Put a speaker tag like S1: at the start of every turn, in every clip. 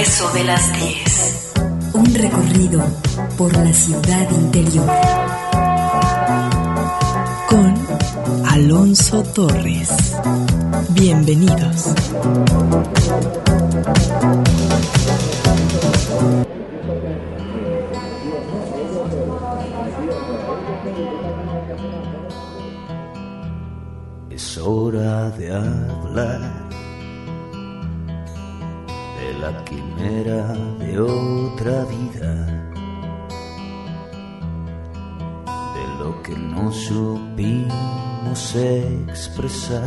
S1: eso de las 10.
S2: Un recorrido por la ciudad interior. Con Alonso Torres. Bienvenidos.
S3: Es hora de hablar de la quimera de otra vida, de lo que no supimos expresar,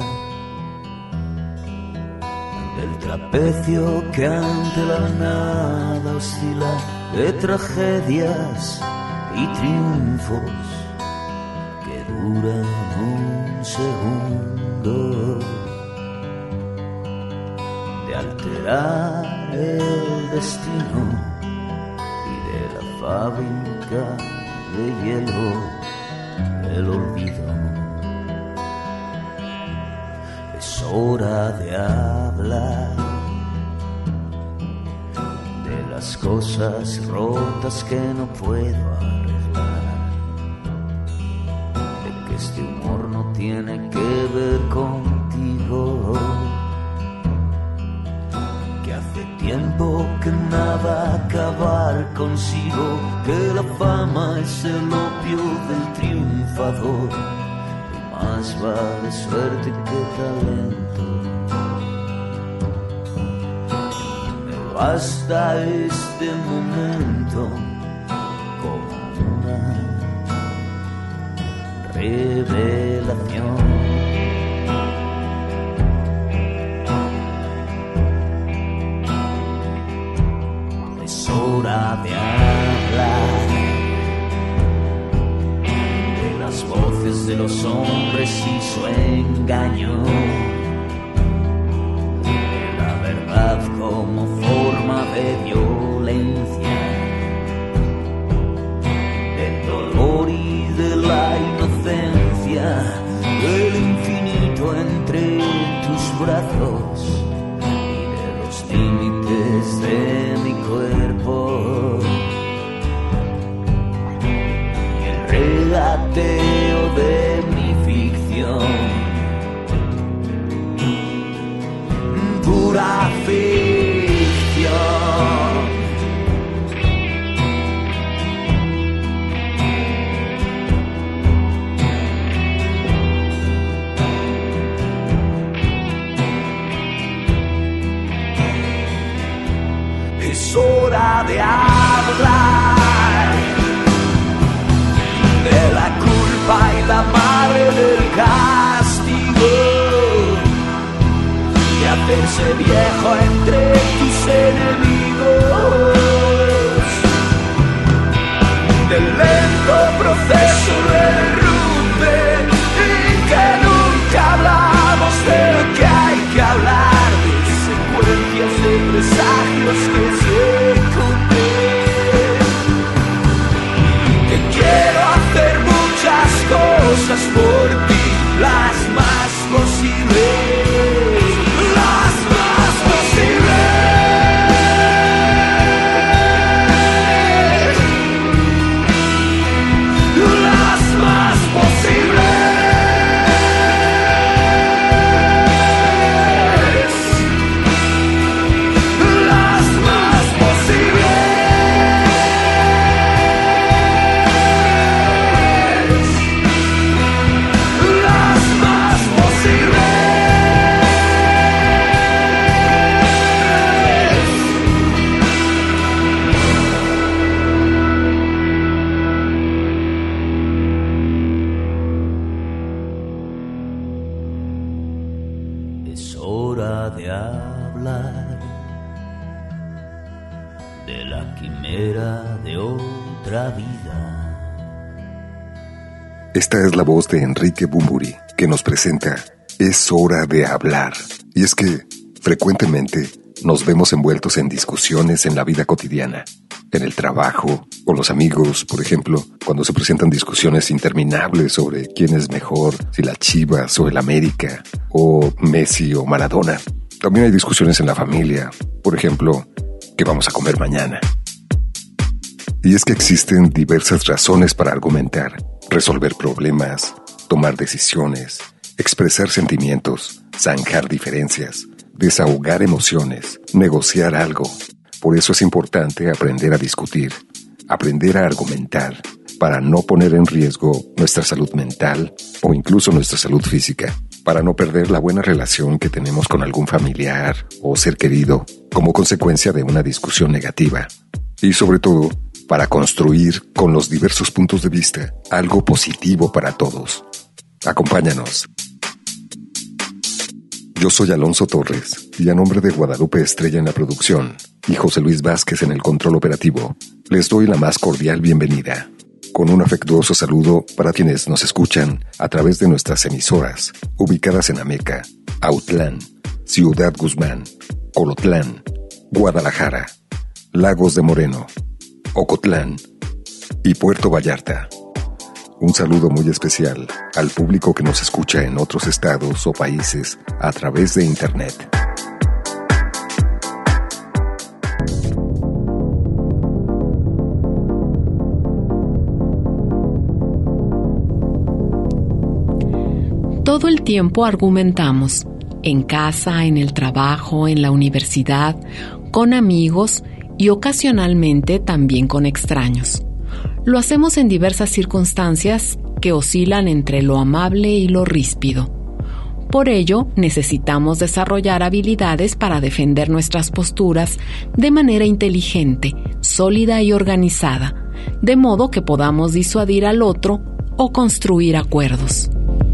S3: del trapecio que ante la nada oscila, de tragedias y triunfos que duran un segundo, de alterar el destino y de la fábrica de hielo el olvido. Es hora de hablar de las cosas rotas que no puedo arreglar, de que este humor no tiene que ver contigo, que hace tiempo que nada acabar consigo, que la fama es el opio del triunfador, y más vale suerte que talento. Me basta este momento como una revelación. Es hora de hablar de las voces de los hombres y su engaño, de la verdad como forma de violencia, del dolor y de la inocencia, del infinito entre tus brazos y de los límites de mi cuerpo, y el regateo de mi ficción, pura ficción. Es hora de hablar de la culpa y la madre del castigo, de hacerse viejo entre tus enemigos, del lento proceso de derrumbe y que nunca hablamos de lo que hay que hablar, de secuencias de presagios que se cumplen, que quiero hacer muchas cosas por ti, las más posibles, las más posibles, las más posibles. Es hora de hablar de la quimera de otra vida.
S4: Esta es la voz de Enrique Bunbury, que nos presenta Es hora de hablar. Y es que, frecuentemente, nos vemos envueltos en discusiones en la vida cotidiana, en el trabajo, con los amigos, por ejemplo, cuando se presentan discusiones interminables sobre quién es mejor, si las Chivas o el América, o Messi o Maradona. También hay discusiones en la familia, por ejemplo, qué vamos a comer mañana. Y es que existen diversas razones para argumentar, resolver problemas, tomar decisiones, expresar sentimientos, zanjar diferencias, desahogar emociones, negociar algo. Por eso es importante aprender a discutir, aprender a argumentar, para no poner en riesgo nuestra salud mental o incluso nuestra salud física, para no perder la buena relación que tenemos con algún familiar o ser querido como consecuencia de una discusión negativa. Y sobre todo, para construir con los diversos puntos de vista algo positivo para todos. Acompáñanos. Yo soy Alonso Torres y a nombre de Guadalupe Estrella en la producción y José Luis Vázquez en el control operativo, les doy la más cordial bienvenida. Con un afectuoso saludo para quienes nos escuchan a través de nuestras emisoras, ubicadas en Ameca, Autlán, Ciudad Guzmán, Colotlán, Guadalajara, Lagos de Moreno, Ocotlán y Puerto Vallarta. Un saludo muy especial al público que nos escucha en otros estados o países a través de Internet.
S5: Todo el tiempo argumentamos, en casa, en el trabajo, en la universidad, con amigos y ocasionalmente también con extraños. Lo hacemos en diversas circunstancias que oscilan entre lo amable y lo ríspido. Por ello, necesitamos desarrollar habilidades para defender nuestras posturas de manera inteligente, sólida y organizada, de modo que podamos disuadir al otro o construir acuerdos.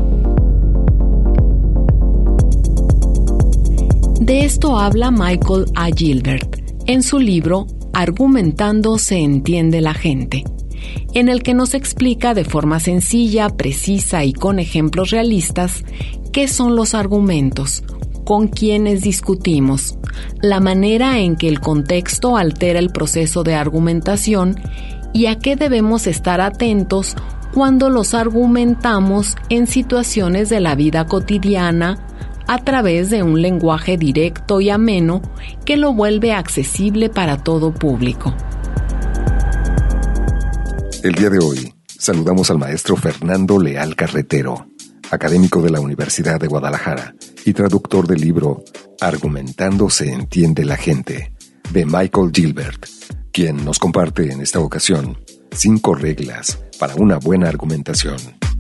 S5: De esto habla Michael A. Gilbert en su libro Argumentando se entiende la gente, en el que nos explica de forma sencilla, precisa y con ejemplos realistas qué son los argumentos, con quiénes discutimos, la manera en que el contexto altera el proceso de argumentación y a qué debemos estar atentos cuando los argumentamos en situaciones de la vida cotidiana a través de un lenguaje directo y ameno que lo vuelve accesible para todo público.
S4: El día de hoy saludamos al maestro Fernando Leal Carretero, académico de la Universidad de Guadalajara y traductor del libro Argumentando se entiende la gente, de Michael Gilbert, quien nos comparte en esta ocasión 5 reglas para una buena argumentación.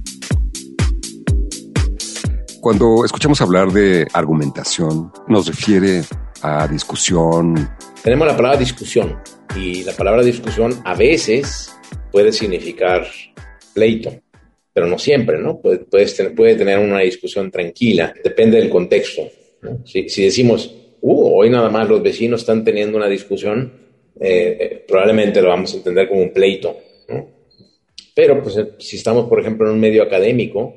S4: Cuando escuchamos hablar de argumentación, nos refiere a discusión.
S6: Tenemos la palabra discusión, y la palabra discusión a veces puede significar pleito, pero no siempre, ¿no? Puede tener una discusión tranquila, depende del contexto, ¿no? Si decimos, hoy nada más los vecinos están teniendo una discusión, probablemente lo vamos a entender como un pleito, ¿no? Pero pues, si estamos, por ejemplo, en un medio académico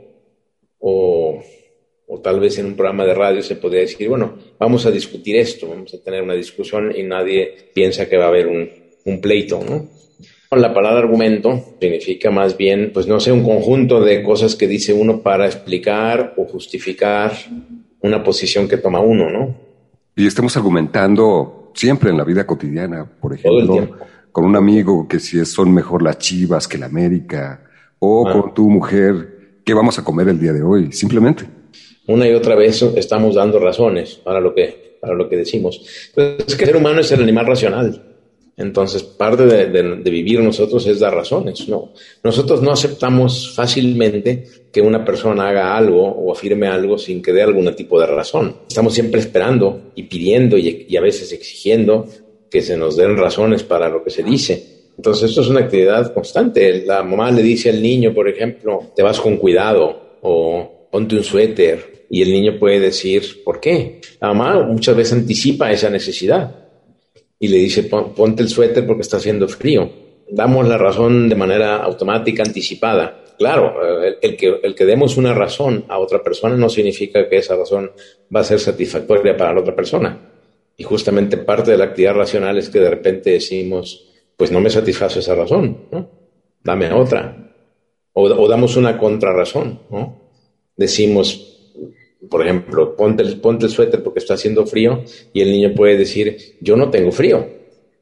S6: o tal vez en un programa de radio, se podría decir, bueno, vamos a discutir esto, vamos a tener una discusión y nadie piensa que va a haber un pleito, ¿no? La palabra argumento significa más bien, pues no sé, un conjunto de cosas que dice uno para explicar o justificar una posición que toma uno, ¿no?
S4: Y estamos argumentando siempre en la vida cotidiana, por ejemplo, con un amigo que si son mejor las Chivas que la América, o con tu mujer, ¿qué vamos a comer el día de hoy? Simplemente.
S6: Una y otra vez estamos dando razones para lo que decimos. Pues es que el ser humano es el animal racional. Entonces, parte de vivir nosotros es dar razones, ¿no? Nosotros no aceptamos fácilmente que una persona haga algo o afirme algo sin que dé algún tipo de razón. Estamos siempre esperando y pidiendo y a veces exigiendo que se nos den razones para lo que se dice. Entonces, esto es una actividad constante. La mamá le dice al niño, por ejemplo, te vas con cuidado o ponte un suéter. Y el niño puede decir, ¿por qué? La mamá muchas veces anticipa esa necesidad y le dice, ponte el suéter porque está haciendo frío. Damos la razón de manera automática, anticipada. Claro, el que demos una razón a otra persona no significa que esa razón va a ser satisfactoria para la otra persona. Y justamente parte de la actividad racional es que de repente decimos, pues no me satisface esa razón, ¿no? Dame otra. O damos una contrarrazón, ¿no? Decimos, por ejemplo, ponte el suéter porque está haciendo frío, y el niño puede decir, yo no tengo frío.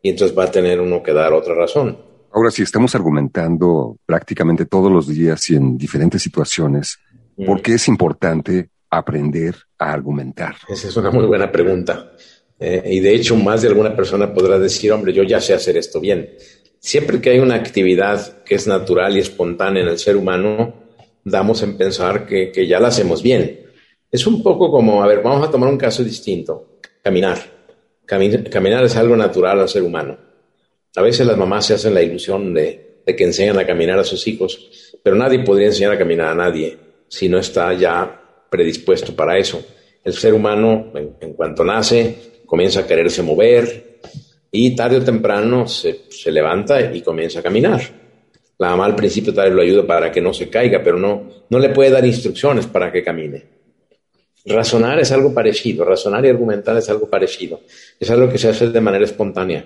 S6: y entonces va a tener uno que dar otra razón.
S4: Ahora, si estamos argumentando prácticamente todos los días y en diferentes situaciones, ¿por qué es importante aprender a argumentar?
S6: Esa es una muy buena pregunta. Y de hecho, más de alguna persona podrá decir, hombre, yo ya sé hacer esto bien. Siempre que hay una actividad que es natural y espontánea en el ser humano, damos en pensar que ya la hacemos bien. Es un poco como, a ver, vamos a tomar un caso distinto. Caminar. Caminar es algo natural al ser humano. A veces las mamás se hacen la ilusión de que enseñan a caminar a sus hijos, pero nadie podría enseñar a caminar a nadie si no está ya predispuesto para eso. El ser humano, en cuanto nace, comienza a quererse mover y tarde o temprano se levanta y comienza a caminar. La mamá al principio tal vez lo ayuda para que no se caiga, pero no le puede dar instrucciones para que camine. Razonar es algo parecido, razonar y argumentar es algo parecido. Es algo que se hace de manera espontánea.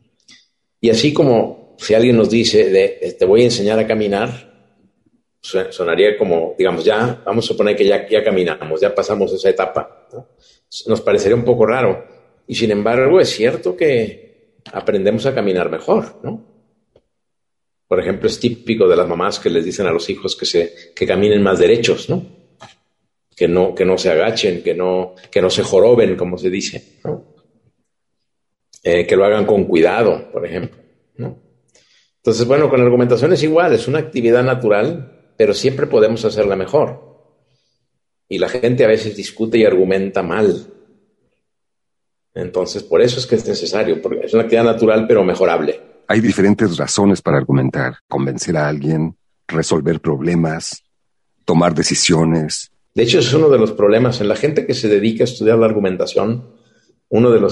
S6: Y así como si alguien nos dice, te voy a enseñar a caminar, sonaría como, digamos, ya, vamos a suponer que ya caminamos, ya pasamos esa etapa, ¿no? Nos parecería un poco raro. Y sin embargo, es cierto que aprendemos a caminar mejor, ¿no? Por ejemplo, es típico de las mamás que les dicen a los hijos que caminen más derechos, ¿no? Que no se agachen, que no se joroben, como se dice, ¿no? Que lo hagan con cuidado, por ejemplo, ¿no? Entonces, bueno, con la argumentación es igual, es una actividad natural, pero siempre podemos hacerla mejor. Y la gente a veces discute y argumenta mal. Entonces, por eso es que es necesario, porque es una actividad natural, pero mejorable.
S4: Hay diferentes razones para argumentar: convencer a alguien, resolver problemas, tomar decisiones.
S6: De hecho, es uno de los problemas en la gente que se dedica a estudiar la argumentación. Uno de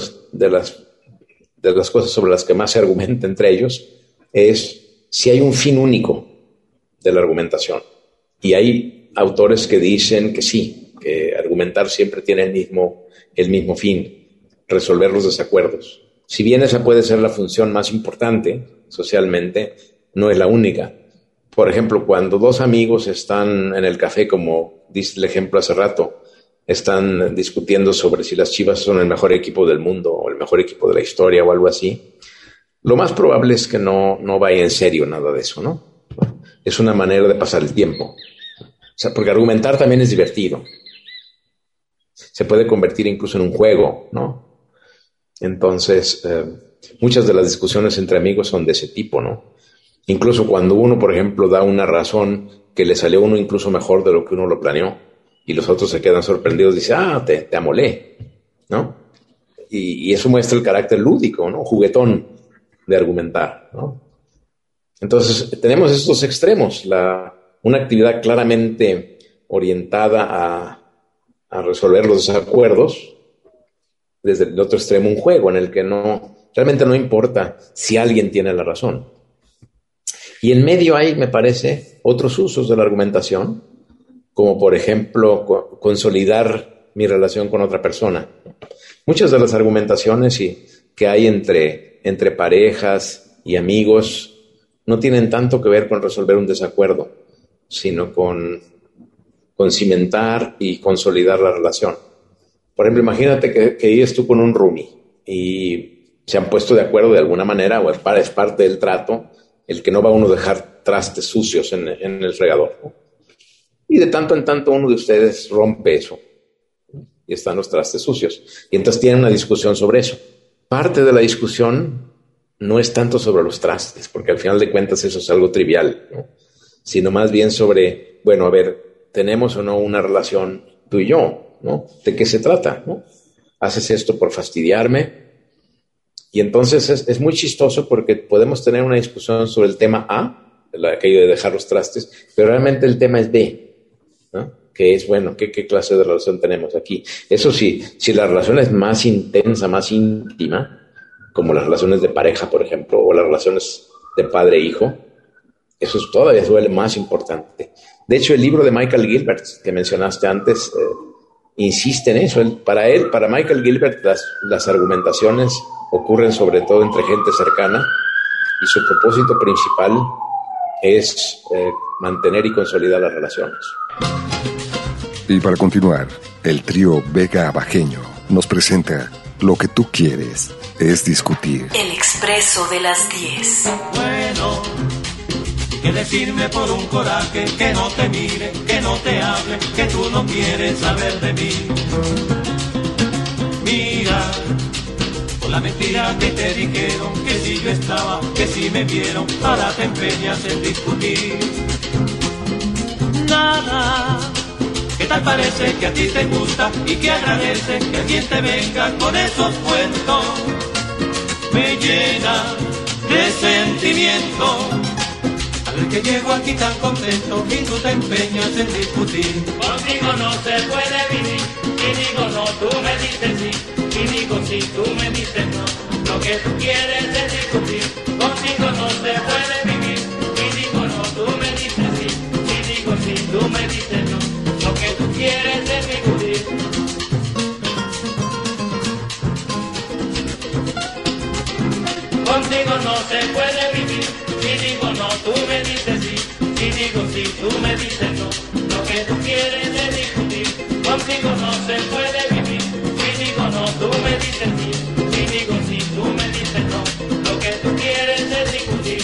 S6: las cosas sobre las que más se argumenta entre ellos es si hay un fin único de la argumentación. Y hay autores que dicen que sí, que argumentar siempre tiene el mismo fin, resolver los desacuerdos. Si bien esa puede ser la función más importante socialmente, no es la única. Por ejemplo, cuando dos amigos están en el café, como dice el ejemplo hace rato, están discutiendo sobre si las Chivas son el mejor equipo del mundo o el mejor equipo de la historia o algo así, lo más probable es que no vaya en serio nada de eso, ¿no? Es una manera de pasar el tiempo. O sea, porque argumentar también es divertido. Se puede convertir incluso en un juego, ¿no? Entonces, muchas de las discusiones entre amigos son de ese tipo, ¿no? Incluso cuando uno, por ejemplo, da una razón que le salió a uno incluso mejor de lo que uno lo planeó, y los otros se quedan sorprendidos, dicen, te amolé, ¿no? Y eso muestra el carácter lúdico, ¿no? Juguetón de argumentar, ¿no? Entonces, tenemos estos extremos, una actividad claramente orientada a resolver los desacuerdos, desde el otro extremo un juego en el que realmente no importa si alguien tiene la razón. Y en medio hay, me parece, otros usos de la argumentación, como por ejemplo consolidar mi relación con otra persona. Muchas de las argumentaciones que hay entre parejas y amigos no tienen tanto que ver con resolver un desacuerdo, sino con cimentar y consolidar la relación. Por ejemplo, imagínate que vives tú con un roomie y se han puesto de acuerdo de alguna manera, o es parte del trato, el que no va uno a dejar trastes sucios en el fregador, ¿no? Y de tanto en tanto uno de ustedes rompe eso y están los trastes sucios. Y entonces tienen una discusión sobre eso. Parte de la discusión no es tanto sobre los trastes, porque al final de cuentas eso es algo trivial, ¿no? Sino más bien sobre, bueno, a ver, ¿tenemos o no una relación tú y yo, ¿no? ¿De qué se trata, no? ¿Haces esto por fastidiarme? Y entonces es muy chistoso porque podemos tener una discusión sobre el tema A, aquello de dejar los trastes, pero realmente el tema es B, ¿no? Que es, bueno, ¿qué clase de relación tenemos aquí? Eso sí, si la relación es más intensa, más íntima, como las relaciones de pareja, por ejemplo, o las relaciones de padre e hijo, eso todavía duele más importante. De hecho, el libro de Michael Gilbert, que mencionaste antes, insiste en eso. Para Michael Gilbert, las argumentaciones ocurren sobre todo entre gente cercana y su propósito principal es mantener y consolidar las relaciones.
S4: Y para continuar, el trío Vega Abajeño nos presenta Lo que tú quieres es discutir.
S1: El expreso de las 10.
S7: Bueno, que decirme por un coraje que no te mire, que no te hable, que tú no quieres saber de mí. Mira, por la mentira que te dijeron, que si yo estaba, que si me vieron, ahora te empeñas en discutir. Nada, ¿qué tal parece que a ti te gusta y que agradece que alguien te venga con esos cuentos? Me llena de sentimiento al ver que llego aquí tan contento y tú te empeñas en discutir.
S8: Contigo no se puede vivir, y digo no, tú me dices sí, y digo sí, tú me dices no. Lo que tú quieres es discutir. Contigo no se puede vivir, y digo no, tú me dices sí, y digo sí, tú me dices no. Lo que tú quieres es discutir. Contigo no se puede vivir, y digo no, tú me dices sí, y digo sí, tú me dices no. Lo que tú quieres es discutir. Contigo no se puede vivir, y digo no, tú me dices sí, y digo sí, tú me dices no. Lo que tú quieres es discutir.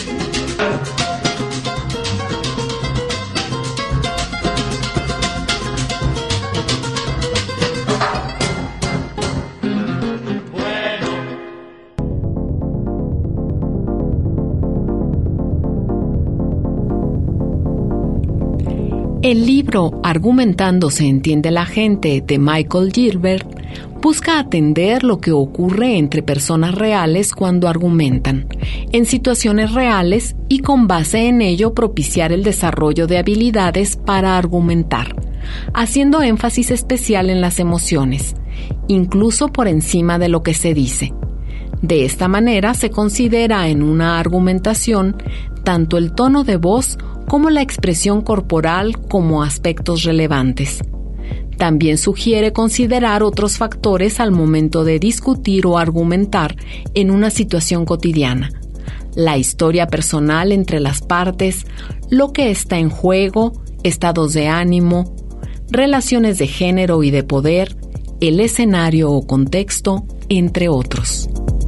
S5: El libro Argumentando se entiende la gente de Michael Gilbert busca atender lo que ocurre entre personas reales cuando argumentan, en situaciones reales y con base en ello propiciar el desarrollo de habilidades para argumentar, haciendo énfasis especial en las emociones, incluso por encima de lo que se dice. De esta manera se considera en una argumentación tanto el tono de voz como la expresión corporal como aspectos relevantes. También sugiere considerar otros factores al momento de discutir o argumentar en una situación cotidiana: la historia personal entre las partes, lo que está en juego, estados de ánimo, relaciones de género y de poder, el escenario o contexto, entre otros.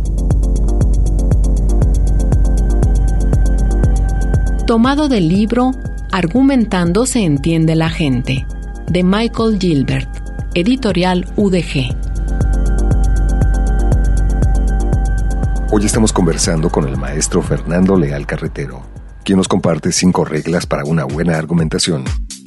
S5: Tomado del libro Argumentando se entiende la gente, de Michael Gilbert, editorial UDG.
S4: Hoy estamos conversando con el maestro Fernando Leal Carretero, quien nos comparte 5 reglas para una buena argumentación.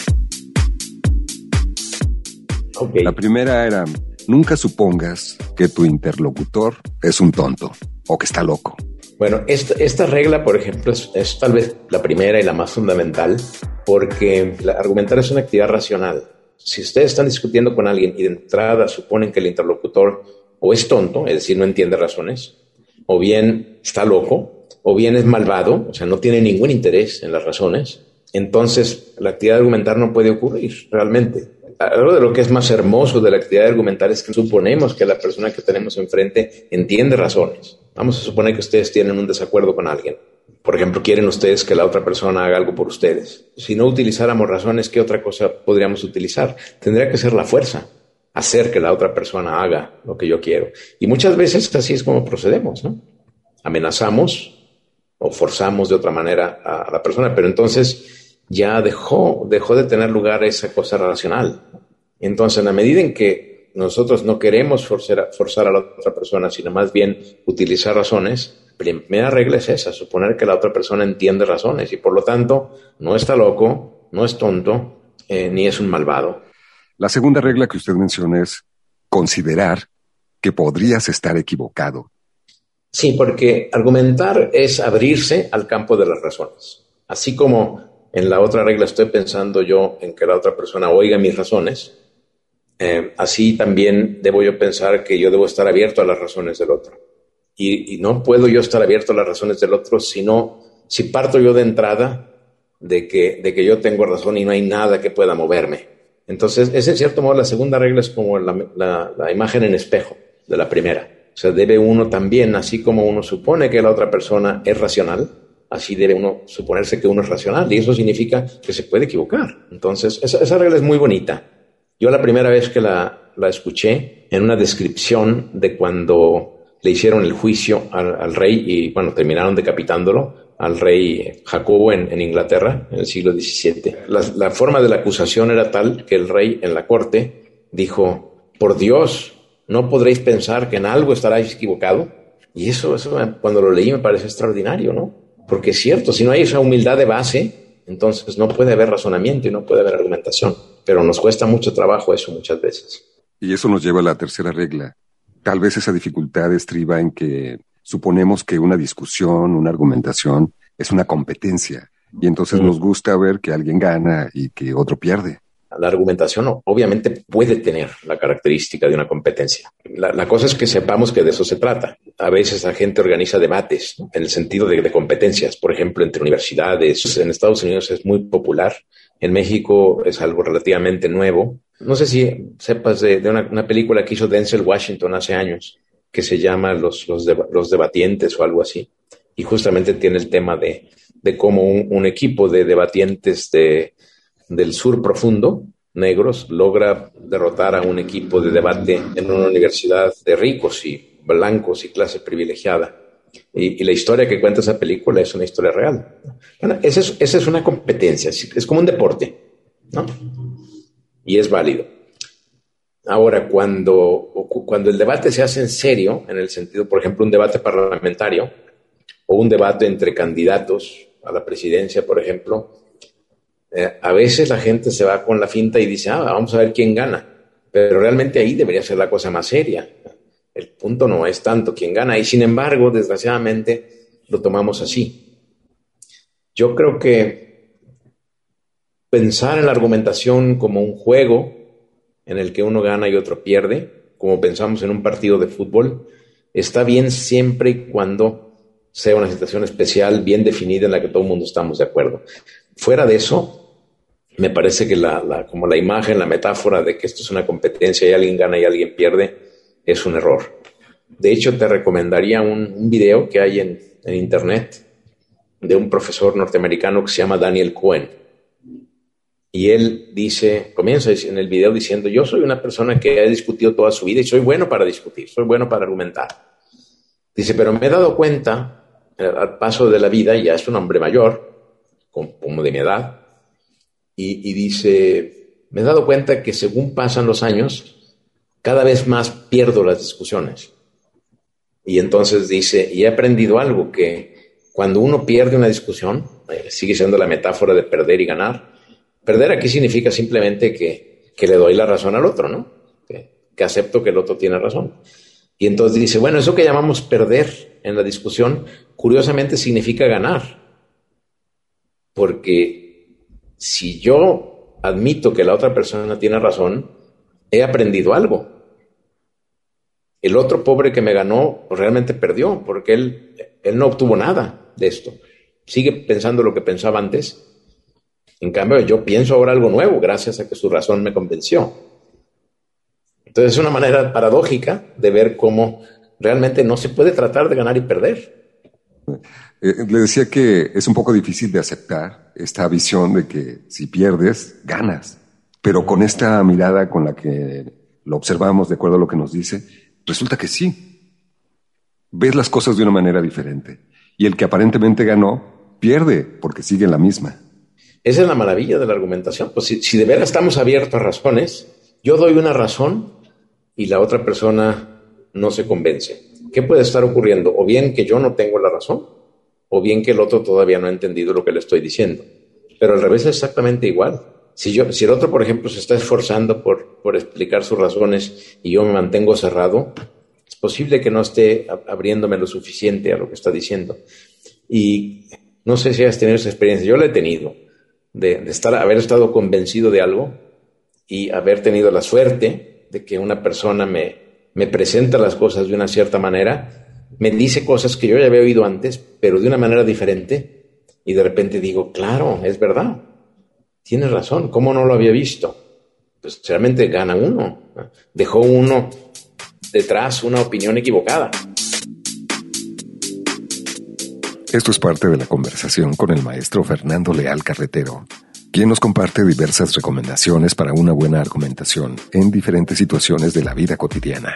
S6: Okay.
S4: La primera era: nunca supongas que tu interlocutor es un tonto o que está loco.
S6: Bueno, esta regla, por ejemplo, es tal vez la primera y la más fundamental, porque argumentar es una actividad racional. Si ustedes están discutiendo con alguien y de entrada suponen que el interlocutor o es tonto, es decir, no entiende razones, o bien está loco, o bien es malvado, o sea, no tiene ningún interés en las razones, entonces la actividad de argumentar no puede ocurrir realmente. Algo de lo que es más hermoso de la actividad de argumentar es que suponemos que la persona que tenemos enfrente entiende razones. Vamos a suponer que ustedes tienen un desacuerdo con alguien. Por ejemplo, quieren ustedes que la otra persona haga algo por ustedes. Si no utilizáramos razones, ¿qué otra cosa podríamos utilizar? Tendría que ser la fuerza, hacer que la otra persona haga lo que yo quiero. Y muchas veces así es como procedemos, ¿no? Amenazamos o forzamos de otra manera a la persona, pero entonces ya dejó de tener lugar esa cosa racional. Entonces, en la medida en que nosotros no queremos forzar a la otra persona, sino más bien utilizar razones, la primera regla es esa: suponer que la otra persona entiende razones y por lo tanto no está loco, no es tonto, ni es un malvado.
S4: La segunda regla que usted menciona es considerar que podrías estar equivocado.
S6: Sí, porque argumentar es abrirse al campo de las razones. Así como en la otra regla estoy pensando yo en que la otra persona oiga mis razones, así también debo yo pensar que yo debo estar abierto a las razones del otro. Y no puedo yo estar abierto a las razones del otro si parto yo de entrada de que yo tengo razón y no hay nada que pueda moverme. Entonces, es en cierto modo la segunda regla es como la imagen en espejo de la primera. O sea, debe uno también, así como uno supone que la otra persona es racional, así debe uno suponerse que uno es racional, y eso significa que se puede equivocar. Entonces, esa regla es muy bonita. Yo la primera vez que la la escuché en una descripción de cuando le hicieron el juicio al rey y, bueno, terminaron decapitándolo al rey Jacobo en Inglaterra en el siglo XVII. La forma de la acusación era tal que el rey en la corte dijo: por Dios, ¿no podréis pensar que en algo estaráis equivocado? Y eso cuando lo leí me parece extraordinario, ¿no? Porque es cierto, si no hay esa humildad de base, entonces no puede haber razonamiento y no puede haber argumentación. Pero nos cuesta mucho trabajo eso muchas veces.
S4: Y eso nos lleva a la tercera regla. Tal vez esa dificultad estriba en que suponemos que una discusión, una argumentación es una competencia. Y entonces nos gusta ver que alguien gana y que otro pierde.
S6: La argumentación obviamente puede tener la característica de una competencia. La cosa es que sepamos que de eso se trata. A veces la gente organiza debates, ¿no?, en el sentido de competencias, por ejemplo, entre universidades. En Estados Unidos es muy popular. En México es algo relativamente nuevo. No sé si sepas de una película que hizo Denzel Washington hace años, que se llama Los Debatientes o algo así. Y justamente tiene el tema de cómo un equipo de debatientes del sur profundo, negros, logra derrotar a un equipo de debate en una universidad de ricos y blancos y clase privilegiada. Y la historia que cuenta esa película es una historia real. Bueno, esa es una competencia, es como un deporte, ¿no? Y es válido. Ahora, cuando el debate se hace en serio, en el sentido, por ejemplo, un debate parlamentario o un debate entre candidatos a la presidencia, por ejemplo, a veces la gente se va con la finta y dice, vamos a ver quién gana. Pero realmente ahí debería ser la cosa más seria. El punto no es tanto quién gana. Y sin embargo, desgraciadamente, lo tomamos así. Yo creo que pensar en la argumentación como un juego en el que uno gana y otro pierde, como pensamos en un partido de fútbol, está bien siempre y cuando sea una situación especial, bien definida, en la que todo el mundo estamos de acuerdo. Fuera de eso, me parece que como la imagen, la metáfora de que esto es una competencia y alguien gana y alguien pierde, es un error. De hecho, te recomendaría un video que hay en internet de un profesor norteamericano que se llama Daniel Cohen. Y él comienza en el video diciendo: yo soy una persona que ha discutido toda su vida y soy bueno para discutir, soy bueno para argumentar. Dice, pero me he dado cuenta al paso de la vida, y ya es un hombre mayor, como de mi edad, y dice, me he dado cuenta que según pasan los años, cada vez más pierdo las discusiones. Y entonces dice, y he aprendido algo, que cuando uno pierde una discusión, sigue siendo la metáfora de perder y ganar. Perder aquí significa simplemente que le doy la razón al otro, ¿no? Que acepto que el otro tiene razón. Y entonces dice, bueno, eso que llamamos perder en la discusión, curiosamente significa ganar. Porque si yo admito que la otra persona tiene razón, he aprendido algo. El otro pobre que me ganó, pues realmente perdió, porque él no obtuvo nada de esto. Sigue pensando lo que pensaba antes. En cambio, yo pienso ahora algo nuevo, gracias a que su razón me convenció. Entonces, es una manera paradójica de ver cómo realmente no se puede tratar de ganar y perder.
S4: Le decía que es un poco difícil de aceptar esta visión de que si pierdes, ganas. Pero con esta mirada con la que lo observamos, de acuerdo a lo que nos dice, resulta que sí. Ves las cosas de una manera diferente. Y el que aparentemente ganó, pierde porque sigue en la misma.
S6: Esa es la maravilla de la argumentación. Pues si de veras estamos abiertos a razones, yo doy una razón y la otra persona no se convence. ¿Qué puede estar ocurriendo? O bien que yo no tengo la razón, o bien que el otro todavía no ha entendido lo que le estoy diciendo. Pero al revés es exactamente igual. Si el otro, por ejemplo, se está esforzando por explicar sus razones y yo me mantengo cerrado, es posible que no esté abriéndome lo suficiente a lo que está diciendo. Y no sé si has tenido esa experiencia. Yo la he tenido, de haber estado convencido de algo y haber tenido la suerte de que una persona me presenta las cosas de una cierta manera, me dice cosas que yo ya había oído antes, pero de una manera diferente, y de repente digo, claro, es verdad, tienes razón, ¿cómo no lo había visto? Pues realmente gana uno, dejó uno detrás una opinión equivocada.
S4: Esto es parte de la conversación con el maestro Fernando Leal Carretero, quien nos comparte diversas recomendaciones para una buena argumentación en diferentes situaciones de la vida cotidiana.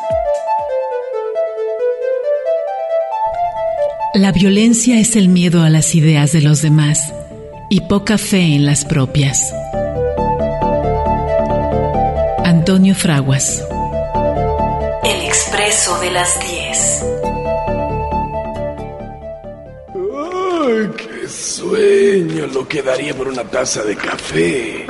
S9: La violencia es el miedo a las ideas de los demás y poca fe en las propias. Antonio Fraguas.
S1: El Expreso de las 10.
S10: ¡Ay, qué sueño! Lo que daría por una taza de café.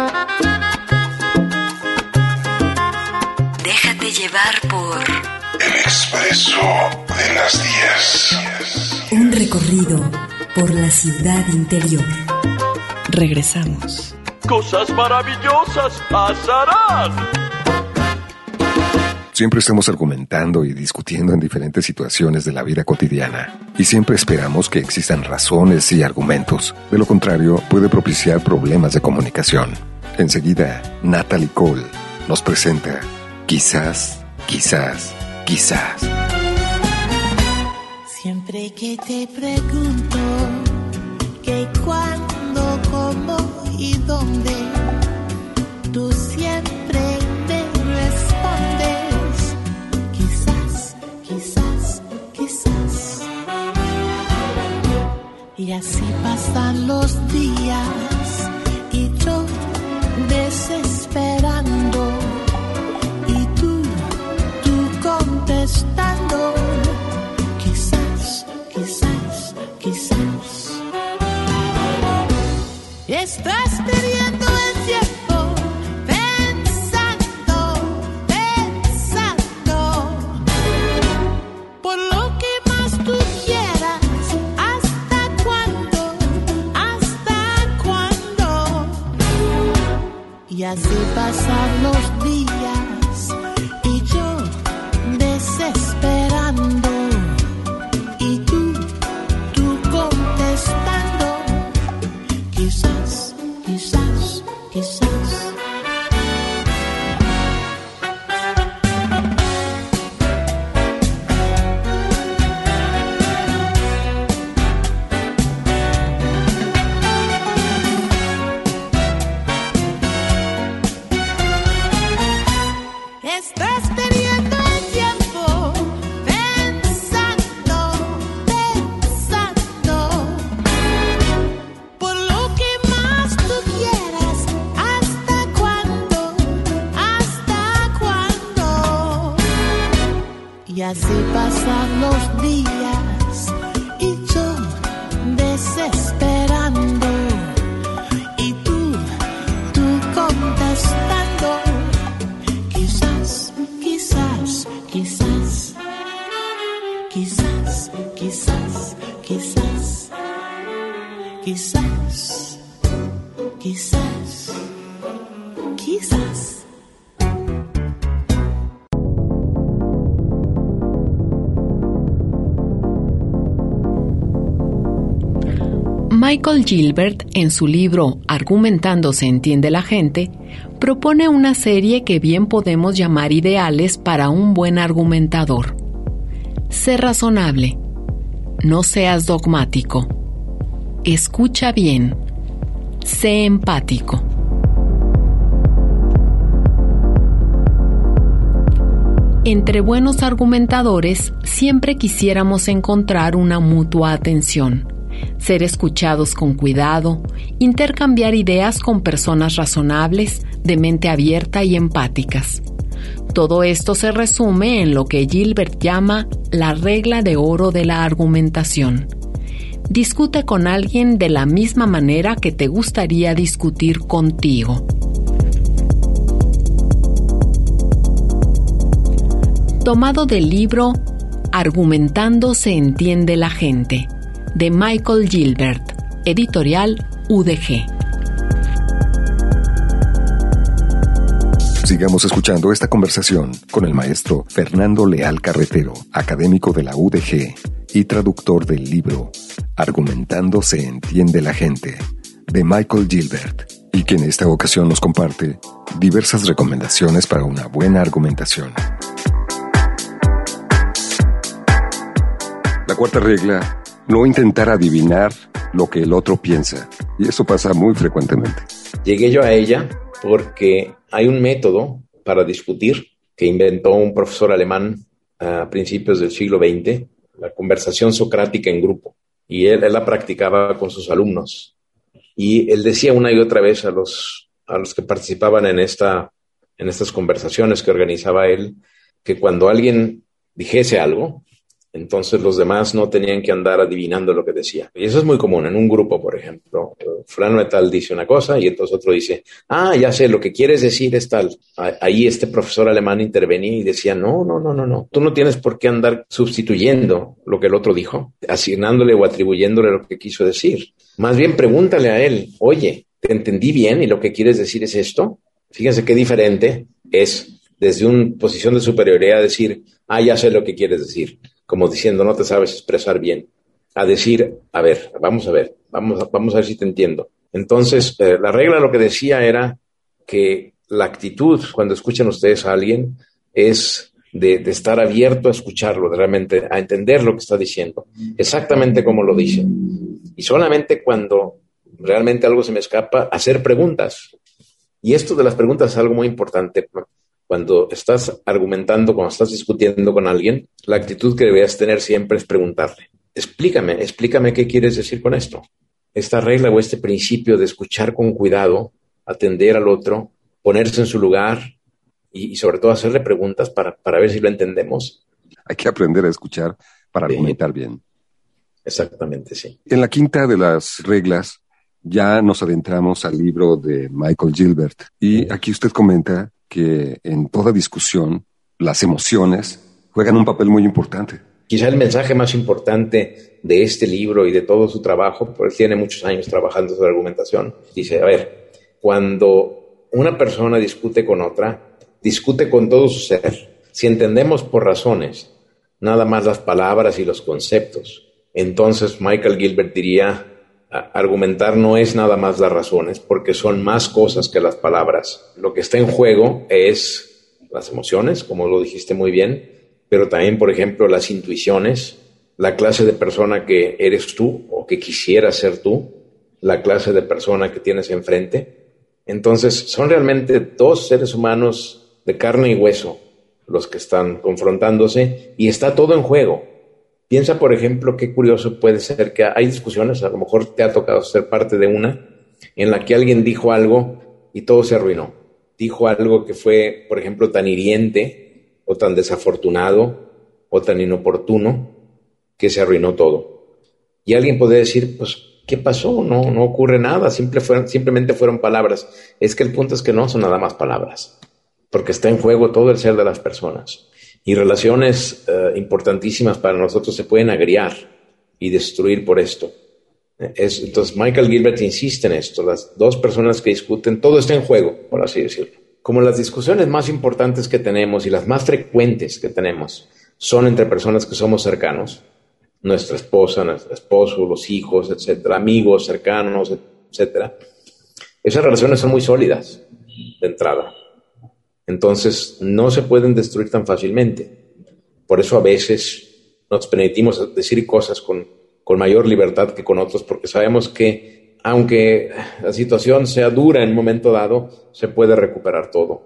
S1: Déjate llevar por
S11: El Expreso de las 10.
S2: Un recorrido por la ciudad interior.
S5: Regresamos.
S7: Cosas maravillosas pasarán.
S4: Siempre estamos argumentando y discutiendo en diferentes situaciones de la vida cotidiana, y siempre esperamos que existan razones y argumentos. De lo contrario, puede propiciar problemas de comunicación. Enseguida, Natalie Cole nos presenta Quizás, quizás, quizás.
S12: Siempre que te pregunto qué, cuándo, cómo y dónde, tú siempre me respondes quizás, quizás, quizás. Y así pasan los días y yo desesperando y tú contestando quizás, quizás, quizás. Estás perdiendo el tiempo pensando por lo que más tú quieras. ¿Hasta cuándo? ¿Hasta cuándo? Y así pasan los días y yo desesperando y tú contestando quizás, quizás, quizás. Estás perdiendo el tiempo pensando por lo que más tú quieras. ¿Hasta cuándo? ¿Hasta cuándo? Y así pasan los días y yo desesperando y tú contestando quizás, quizás, quizás, quizás, quizás, quizás, quizás, quizás, quizás.
S5: Michael Gilbert, en su libro Argumentando se entiende la gente, propone una serie que bien podemos llamar ideales para un buen argumentador. Sé razonable. No seas dogmático. Escucha bien. Sé empático. Entre buenos argumentadores, siempre quisiéramos encontrar una mutua atención, ser escuchados con cuidado, intercambiar ideas con personas razonables, de mente abierta y empáticas. Todo esto se resume en lo que Gilbert llama la regla de oro de la argumentación. Discute con alguien de la misma manera que te gustaría discutir contigo. Tomado del libro Argumentando se entiende la gente, de Michael Gilbert, editorial UDG.
S4: Sigamos escuchando esta conversación con el maestro Fernando Leal Carretero, académico de la UDG y traductor del libro Argumentando se entiende la gente, de Michael Gilbert, y que en esta ocasión nos comparte diversas recomendaciones para una buena argumentación. La cuarta regla: no intentar adivinar lo que el otro piensa. Y eso pasa muy frecuentemente.
S6: Llegué yo a ella porque hay un método para discutir que inventó un profesor alemán a principios del siglo XX, la conversación socrática en grupo, y él la practicaba con sus alumnos. Y él decía una y otra vez a los que participaban en estas conversaciones que organizaba él, que cuando alguien dijese algo, entonces los demás no tenían que andar adivinando lo que decía. Y eso es muy común en un grupo, por ejemplo. Fulano de tal dice una cosa y entonces otro dice, ya sé, lo que quieres decir es tal. Ahí este profesor alemán intervenía y decía, no. Tú no tienes por qué andar sustituyendo lo que el otro dijo, asignándole o atribuyéndole lo que quiso decir. Más bien pregúntale a él, oye, ¿te entendí bien y lo que quieres decir es esto? Fíjense qué diferente es desde una posición de superioridad decir, ya sé lo que quieres decir, como diciendo, no te sabes expresar bien, a decir, vamos a ver si te entiendo. Entonces, la regla lo que decía era que la actitud, cuando escuchan ustedes a alguien, es de estar abierto a escucharlo, de realmente a entender lo que está diciendo, exactamente como lo dice. Y solamente cuando realmente algo se me escapa, hacer preguntas. Y esto de las preguntas es algo muy importante. Cuando estás argumentando, cuando estás discutiendo con alguien, la actitud que deberías tener siempre es preguntarle, explícame qué quieres decir con esto. Esta regla o este principio de escuchar con cuidado, atender al otro, ponerse en su lugar y sobre todo hacerle preguntas para ver si lo entendemos.
S4: Hay que aprender a escuchar para argumentar bien.
S6: Exactamente, sí.
S4: En la quinta de las reglas ya nos adentramos al libro de Michael Gilbert y aquí usted comenta que en toda discusión las emociones juegan un papel muy importante.
S6: Quizá el mensaje más importante de este libro y de todo su trabajo, porque tiene muchos años trabajando sobre argumentación, dice, cuando una persona discute con otra, discute con todo su ser. Si entendemos por razones nada más las palabras y los conceptos, entonces Michael Gilbert diría, argumentar no es nada más las razones, porque son más cosas que las palabras. Lo que está en juego es las emociones, como lo dijiste muy bien, pero también, por ejemplo, las intuiciones, la clase de persona que eres tú o que quisieras ser tú, la clase de persona que tienes enfrente. Entonces, son realmente dos seres humanos de carne y hueso los que están confrontándose y está todo en juego. Piensa, por ejemplo, qué curioso puede ser que hay discusiones, a lo mejor te ha tocado ser parte de una, en la que alguien dijo algo y todo se arruinó. Dijo algo que fue, por ejemplo, tan hiriente o tan desafortunado o tan inoportuno que se arruinó todo. Y alguien puede decir, pues, ¿qué pasó? No ocurre nada, simplemente fueron palabras. Es que el punto es que no son nada más palabras, porque está en juego todo el ser de las personas. Y relaciones importantísimas para nosotros se pueden agriar y destruir por esto. Entonces Michael Gilbert insiste en esto. Las dos personas que discuten, todo está en juego, por así decirlo. Como las discusiones más importantes que tenemos y las más frecuentes que tenemos son entre personas que somos cercanos, nuestra esposa, nuestro esposo, los hijos, etcétera, amigos cercanos, etcétera, esas relaciones son muy sólidas de entrada. Entonces, no se pueden destruir tan fácilmente. Por eso a veces nos permitimos decir cosas con mayor libertad que con otros, porque sabemos que, aunque la situación sea dura en un momento dado, se puede recuperar todo.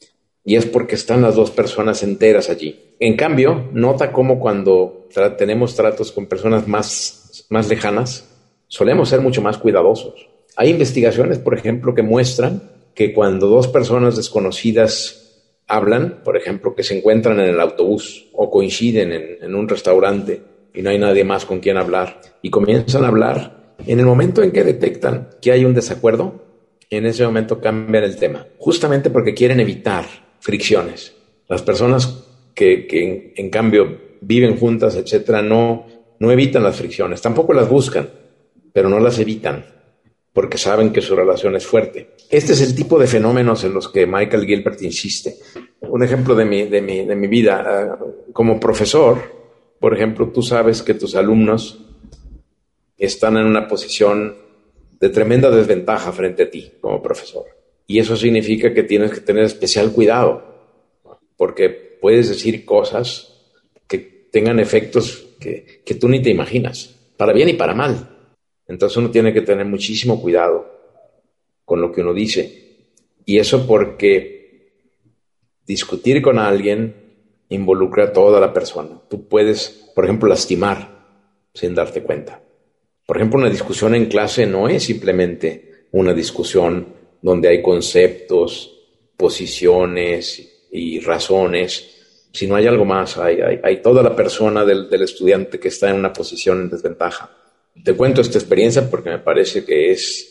S6: Y es porque están las dos personas enteras allí. En cambio, nota cómo cuando tenemos tratos con personas más lejanas, solemos ser mucho más cuidadosos. Hay investigaciones, por ejemplo, que muestran que cuando dos personas desconocidas hablan, por ejemplo, que se encuentran en el autobús o coinciden en un restaurante y no hay nadie más con quien hablar y comienzan a hablar, en el momento en que detectan que hay un desacuerdo, en ese momento cambian el tema, justamente porque quieren evitar fricciones. Las personas que en cambio viven juntas, etcétera, no evitan las fricciones, tampoco las buscan, pero no las evitan, porque saben que su relación es fuerte. Este es el tipo de fenómenos en los que Michael Gilbert insiste. Un ejemplo de mi vida, como profesor, por ejemplo, tú sabes que tus alumnos están en una posición de tremenda desventaja frente a ti como profesor. Y eso significa que tienes que tener especial cuidado, porque puedes decir cosas que tengan efectos que tú ni te imaginas, para bien y para mal. Entonces uno tiene que tener muchísimo cuidado. con lo que uno dice. Y eso porque discutir con alguien involucra a toda la persona. Tú puedes, por ejemplo, lastimar sin darte cuenta. Por ejemplo, una discusión en clase no es simplemente una discusión donde hay conceptos, posiciones y razones, sino hay algo más. Hay toda la persona del estudiante que está en una posición en desventaja. Te cuento esta experiencia porque me parece que es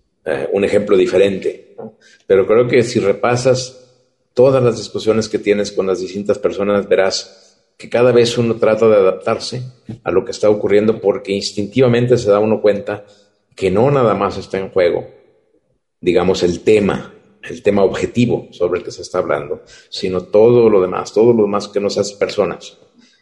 S6: un ejemplo diferente, ¿no? Pero creo que si repasas todas las discusiones que tienes con las distintas personas, verás que cada vez uno trata de adaptarse a lo que está ocurriendo porque instintivamente se da uno cuenta que no nada más está en juego, digamos, el tema objetivo sobre el que se está hablando, sino todo lo demás que nos hace personas,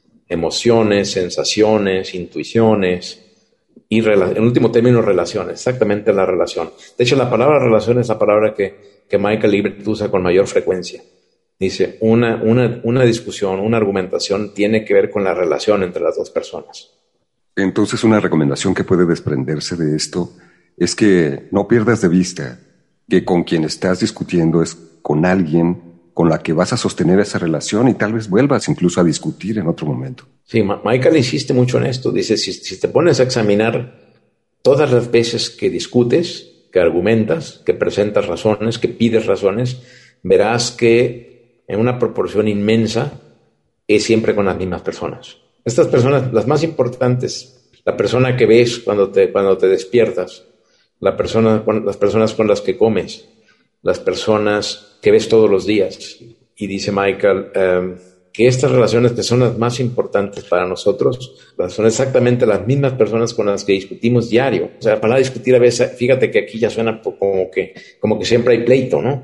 S6: emociones, sensaciones, intuiciones, y en último término, relaciones, exactamente la relación. De hecho, la palabra relación es la palabra que Michael Liebert usa con mayor frecuencia. Dice, una discusión, una argumentación tiene que ver con la relación entre las dos personas.
S4: Entonces, una recomendación que puede desprenderse de esto es que no pierdas de vista que con quien estás discutiendo es con alguien con la que vas a sostener esa relación y tal vez vuelvas incluso a discutir en otro momento.
S6: Sí, Michael insiste mucho en esto. Dice, si te pones a examinar todas las veces que discutes, que argumentas, que presentas razones, que pides razones, verás que en una proporción inmensa es siempre con las mismas personas. Estas personas, las más importantes, la persona que ves cuando te despiertas, las personas con las que comes, las personas que ves todos los días. Y dice Michael que estas relaciones que son las más importantes para nosotros son exactamente las mismas personas con las que discutimos diario. O sea, para discutir a veces, fíjate que aquí ya suena como que siempre hay pleito, ¿no?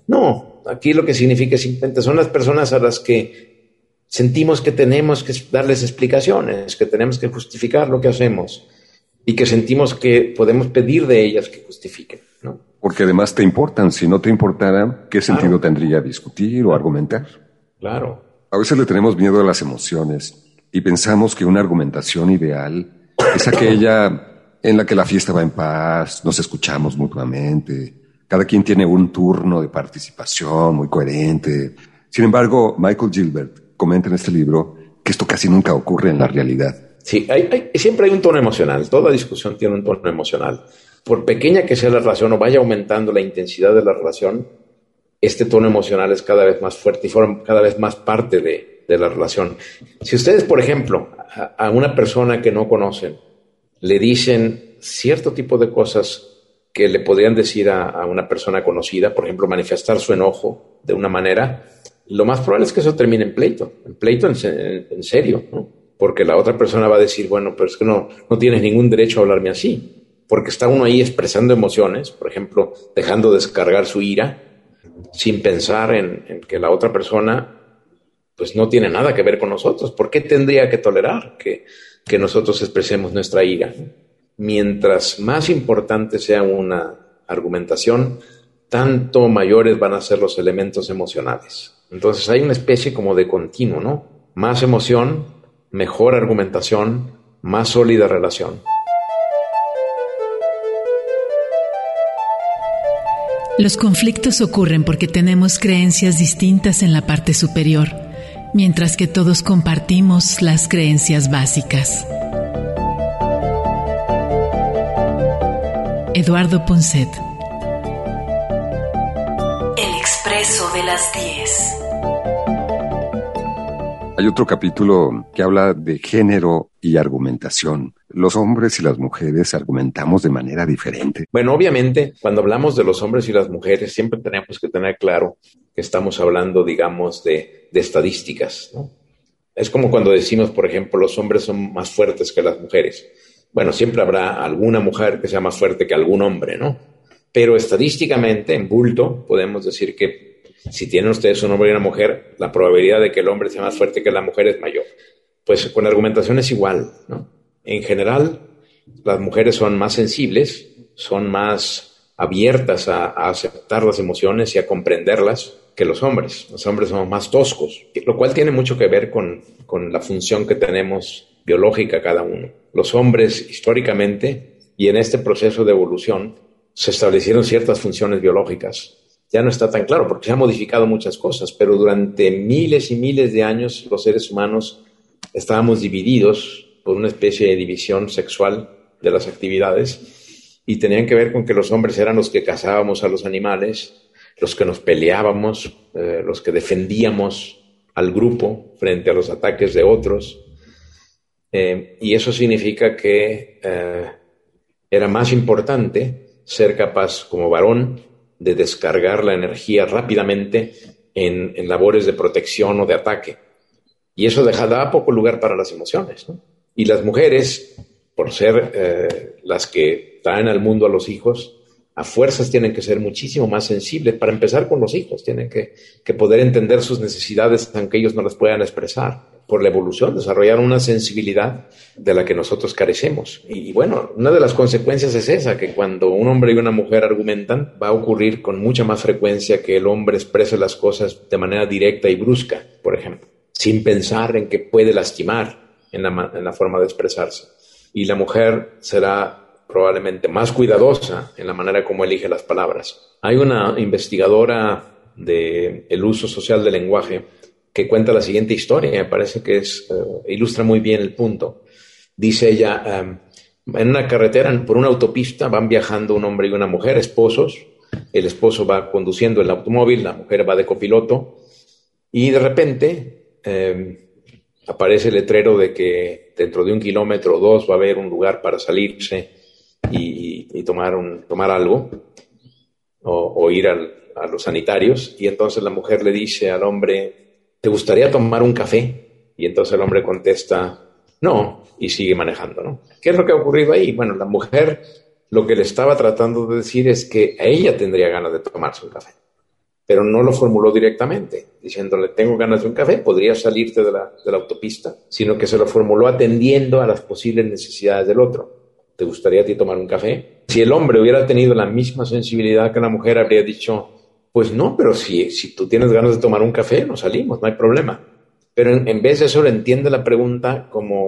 S6: No, aquí lo que significa simplemente son las personas a las que sentimos que tenemos que darles explicaciones, que tenemos que justificar lo que hacemos y que sentimos que podemos pedir de ellas que justifiquen, ¿no?
S4: Porque además te importan. Si no te importara, ¿qué sentido tendría discutir o argumentar?
S6: Claro.
S4: A veces le tenemos miedo a las emociones y pensamos que una argumentación ideal es aquella en la que la fiesta va en paz, nos escuchamos mutuamente, cada quien tiene un turno de participación muy coherente. Sin embargo, Michael Gilbert comenta en este libro que esto casi nunca ocurre en la realidad.
S6: Sí, siempre hay un tono emocional. Toda discusión tiene un tono emocional. Por pequeña que sea la relación o vaya aumentando la intensidad de la relación, este tono emocional es cada vez más fuerte y forma cada vez más parte de la relación. Si ustedes, por ejemplo, a una persona que no conocen, le dicen cierto tipo de cosas que le podrían decir a una persona conocida, por ejemplo, manifestar su enojo de una manera, lo más probable es que eso termine en pleito en serio, ¿no? Porque la otra persona va a decir, bueno, pero es que no tienes ningún derecho a hablarme así. Porque está uno ahí expresando emociones, por ejemplo, dejando descargar su ira, sin pensar en que la otra persona pues no tiene nada que ver con nosotros. ¿Por qué tendría que tolerar que nosotros expresemos nuestra ira? Mientras más importante sea una argumentación, tanto mayores van a ser los elementos emocionales. Entonces hay una especie como de continuo, ¿no? Más emoción, mejor argumentación, más sólida relación.
S9: Los conflictos ocurren porque tenemos creencias distintas en la parte superior, mientras que todos compartimos las creencias básicas. Eduardo Ponset.
S1: El Expreso de las 10.
S4: Hay otro capítulo que habla de género y argumentación. Los hombres y las mujeres argumentamos de manera diferente.
S6: Bueno, obviamente, cuando hablamos de los hombres y las mujeres, siempre tenemos que tener claro que estamos hablando, digamos, de estadísticas, ¿no? Es como cuando decimos, por ejemplo, los hombres son más fuertes que las mujeres. Bueno, siempre habrá alguna mujer que sea más fuerte que algún hombre, ¿no? Pero estadísticamente, en bulto, podemos decir que si tienen ustedes un hombre y una mujer, la probabilidad de que el hombre sea más fuerte que la mujer es mayor. Pues con argumentación es igual, ¿no? En general, las mujeres son más sensibles, son más abiertas a aceptar las emociones y a comprenderlas que los hombres. Los hombres somos más toscos, lo cual tiene mucho que ver con la función que tenemos biológica cada uno. Los hombres históricamente y en este proceso de evolución se establecieron ciertas funciones biológicas. Ya no está tan claro porque se han modificado muchas cosas, pero durante miles y miles de años los seres humanos estábamos divididos por una especie de división sexual de las actividades y tenían que ver con que los hombres eran los que cazábamos a los animales, los que nos peleábamos, los que defendíamos al grupo frente a los ataques de otros. Y eso significa que era más importante ser capaz como varón de descargar la energía rápidamente en labores de protección o de ataque. Y eso daba poco lugar para las emociones, ¿no? Y las mujeres, por ser las que traen al mundo a los hijos, a fuerzas tienen que ser muchísimo más sensibles. Para empezar con los hijos, tienen que poder entender sus necesidades aunque ellos no las puedan expresar. Por la evolución, desarrollaron una sensibilidad de la que nosotros carecemos. Y bueno, una de las consecuencias es esa, que cuando un hombre y una mujer argumentan, va a ocurrir con mucha más frecuencia que el hombre exprese las cosas de manera directa y brusca, por ejemplo, sin pensar en que puede lastimar en la forma de expresarse. Y la mujer será probablemente más cuidadosa en la manera como elige las palabras. Hay una investigadora del uso social del lenguaje que cuenta la siguiente historia, me parece que ilustra muy bien el punto. Dice ella, en una carretera, por una autopista, van viajando un hombre y una mujer, esposos. El esposo va conduciendo el automóvil, la mujer va de copiloto, y de repente aparece el letrero de que dentro de 1 kilómetro o 2 va a haber un lugar para salirse y tomar algo, o ir a los sanitarios, y entonces la mujer le dice al hombre: ¿te gustaría tomar un café? Y entonces el hombre contesta, no, y sigue manejando, ¿no? ¿Qué es lo que ha ocurrido ahí? Bueno, la mujer lo que le estaba tratando de decir es que a ella tendría ganas de tomarse un café, pero no lo formuló directamente, diciéndole, tengo ganas de un café, podrías salirte de la autopista, sino que se lo formuló atendiendo a las posibles necesidades del otro. ¿Te gustaría a ti tomar un café? Si el hombre hubiera tenido la misma sensibilidad que la mujer, habría dicho, pues no, pero si tú tienes ganas de tomar un café, nos salimos, no hay problema. Pero en vez de eso, le entiende la pregunta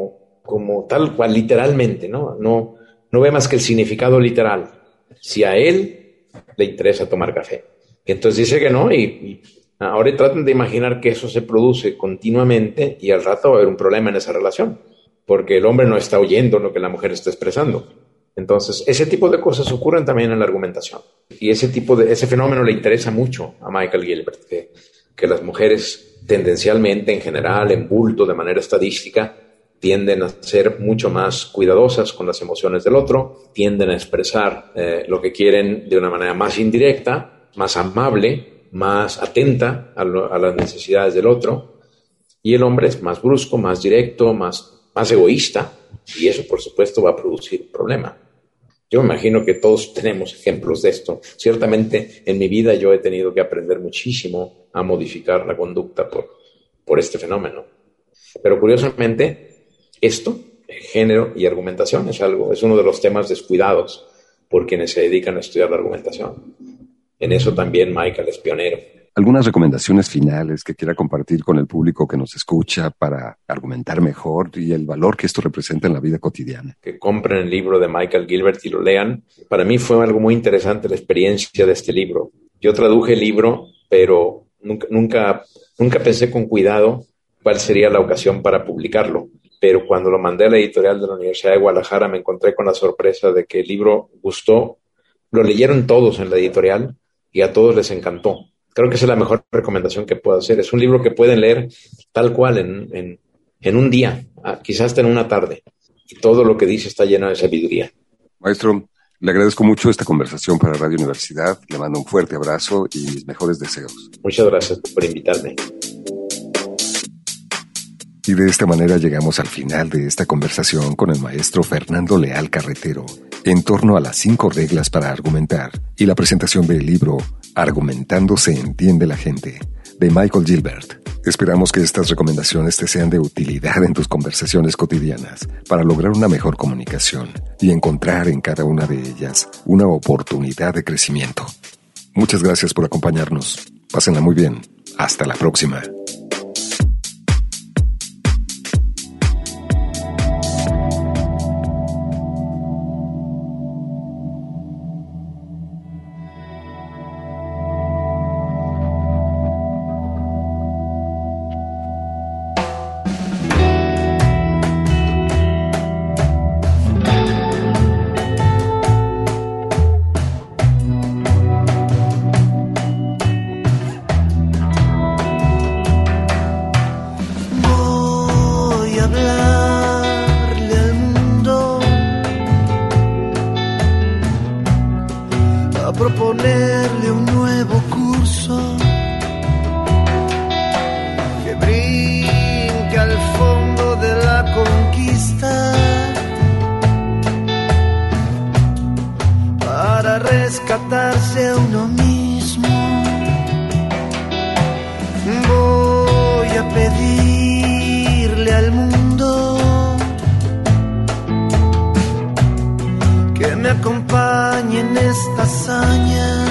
S6: como tal cual, literalmente, ¿no? No ve más que el significado literal. Si a él le interesa tomar café. Y entonces dice que no, y ahora traten de imaginar que eso se produce continuamente y al rato va a haber un problema en esa relación, porque el hombre no está oyendo lo que la mujer está expresando. Entonces, ese tipo de cosas ocurren también en la argumentación. Y ese fenómeno le interesa mucho a Michael Gilbert, que las mujeres tendencialmente, en general, en bulto, de manera estadística, tienden a ser mucho más cuidadosas con las emociones del otro, tienden a expresar lo que quieren de una manera más indirecta, más amable, más atenta a las necesidades del otro. Y el hombre es más brusco, más directo, más egoísta, y eso, por supuesto, va a producir un problema. Yo me imagino que todos tenemos ejemplos de esto. Ciertamente, en mi vida yo he tenido que aprender muchísimo a modificar la conducta por este fenómeno. Pero curiosamente, esto, género y argumentación, es uno de los temas descuidados por quienes se dedican a estudiar la argumentación. En eso también Michael es pionero.
S4: ¿Algunas recomendaciones finales que quiera compartir con el público que nos escucha para argumentar mejor y el valor que esto representa en la vida cotidiana?
S6: Que compren el libro de Michael Gilbert y lo lean. Para mí fue algo muy interesante la experiencia de este libro. Yo traduje el libro, pero nunca pensé con cuidado cuál sería la ocasión para publicarlo. Pero cuando lo mandé a la editorial de la Universidad de Guadalajara me encontré con la sorpresa de que el libro gustó. Lo leyeron todos en la editorial y a todos les encantó. Creo que esa es la mejor recomendación que puedo hacer. Es un libro que pueden leer tal cual en un día, quizás hasta en una tarde. Y todo lo que dice está lleno de sabiduría.
S4: Maestro, le agradezco mucho esta conversación para Radio Universidad. Le mando un fuerte abrazo y mis mejores deseos.
S6: Muchas gracias por invitarme.
S4: Y de esta manera llegamos al final de esta conversación con el maestro Fernando Leal Carretero en torno a las 5 reglas para argumentar y la presentación del libro Argumentando se entiende la gente, de Michael Gilbert. Esperamos que estas recomendaciones te sean de utilidad en tus conversaciones cotidianas para lograr una mejor comunicación y encontrar en cada una de ellas una oportunidad de crecimiento. Muchas gracias por acompañarnos. Pásenla muy bien. Hasta la próxima.
S13: proponerle un nuevo curso que brinque al fondo de la conquista para rescatarse a uno mismo. Voy a pedirle al mundo que me acompañe en esta hazaña.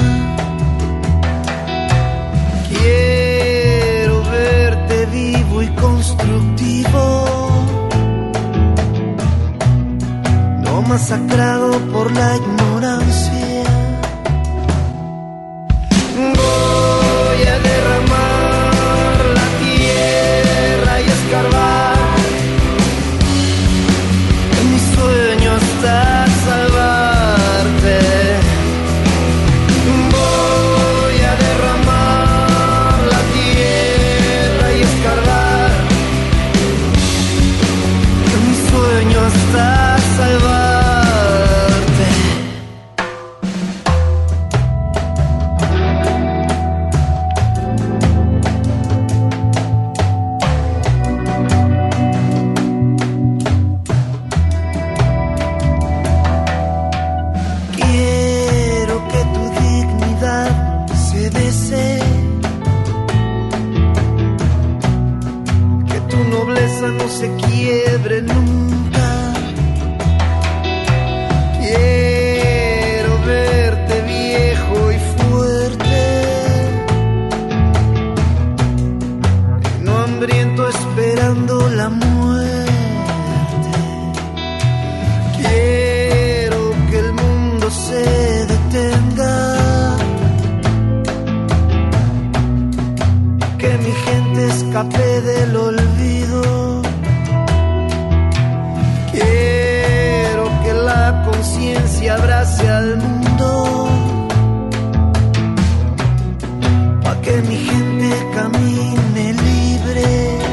S13: Quiero verte vivo y constructivo, no masacrado por la ignorancia. Voy a derramar la tierra y escarbar. En mi sueño está salvarte. Voy a derramar la tierra y escarbar. En mi sueño está salvarte. Quiero que tu dignidad se desee, que tu nobleza no se quiebre nunca. Quiero verte viejo y fuerte, y no hambriento esperando la muerte. Quiero que el mundo se detenga, que mi gente escape del olvido. Quiero que la conciencia abrace al mundo, pa' que mi gente camine libre.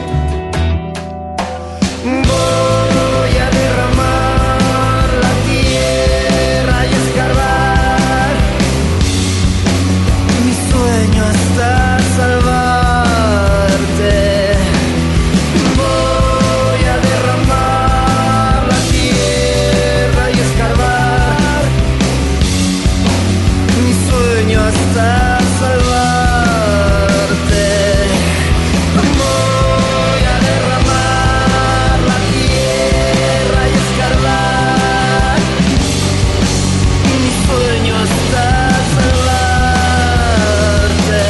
S13: Voy a derramar la tierra y escarbar. Mi sueño hasta salvarte. Voy a derramar la tierra y escarbar. Mi sueño hasta salvarte. Voy a derramar la tierra y escarbar. Mi sueño hasta salvarte.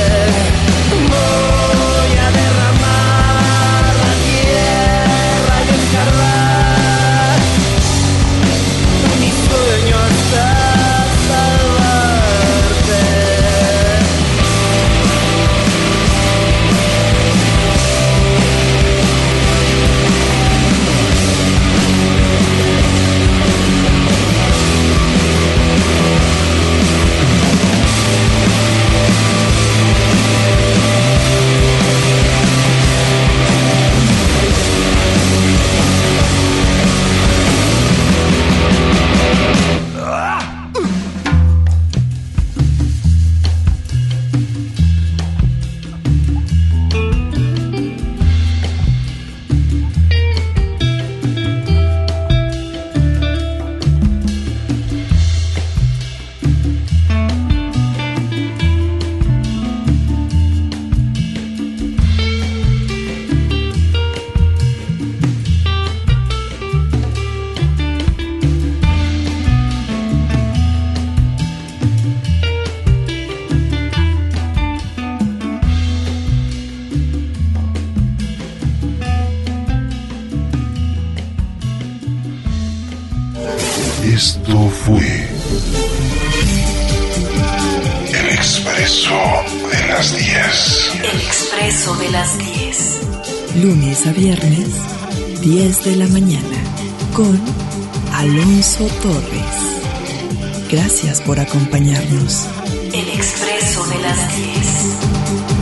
S13: Voy a derramar la tierra y escarbar. Mi sueño hasta salvarte.
S11: Esto fue El Expreso de las 10.
S1: El Expreso de las 10.
S2: Lunes a viernes, 10 de la mañana, con Alonso Torres. Gracias por acompañarnos.
S1: El Expreso de las 10.